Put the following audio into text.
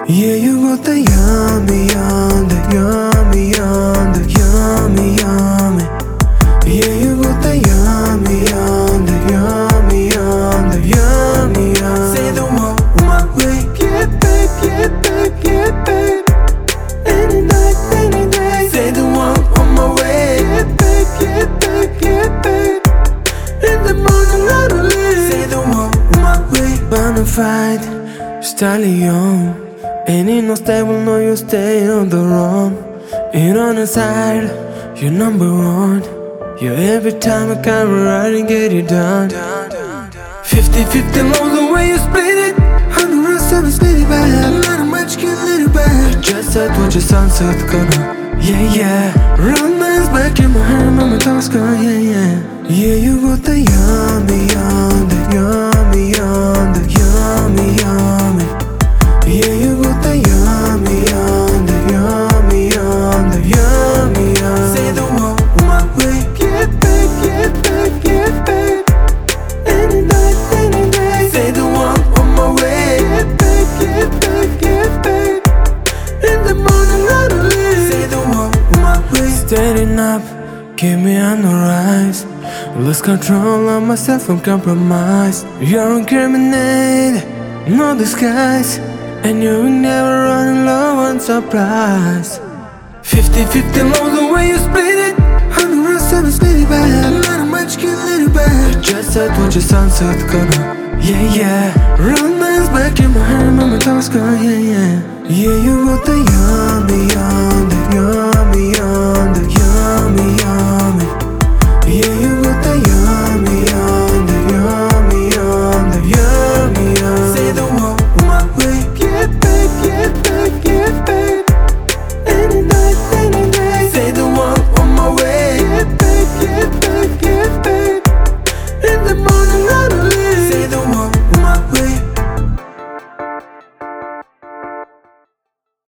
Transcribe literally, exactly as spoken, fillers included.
Yeah, you got the yummy, yum, the yummy, yum, the yummy, yummy. Yeah, you got the yummy, yum, the yummy, yum, the yummy, yum. Say the word my way, yeah, babe, yeah, babe, yeah, babe. Any night, any day. Say the one on my way, yeah, babe, yeah, babe, yeah, babe. In the morning, I don't leave. Say the word my way. Bonafide stallion. Ain't no stable, no, you stay on the run. Ain't on the side, you're number one. You every time I come around and get it done. Fifty fifty long the way you split it. Hundred rest of it's little bad. A lot of much get little bad. Just said what your son said gonna. Yeah, yeah. Run man's back in my hair, mama toss gone. Yeah, yeah. Yeah, you got the yummy, yum, the yummy, yum, the yummy, yummy. Yeah, you got the yummy, yum, the yummy, yum, the yummy, yum. Say the word my way, yeah, babe, yeah, babe, yeah, babe. Any night, any day. Say the one on my way, yeah, babe, yeah, babe, yeah, babe. In the morning, I don't leave. Say the word my way. Standing up, keep me on the rise. Lose control of myself and compromise. You're incriminated, no disguise. And you will never run low on surprise. Fifty fifty long the way you split it. Hundred rest of it's little bad. A lot of much get little bad. Just said what your son said gonna. Yeah, yeah. Run man's back in my hair, mama toss gone. Yeah, yeah. Yeah, you got the young.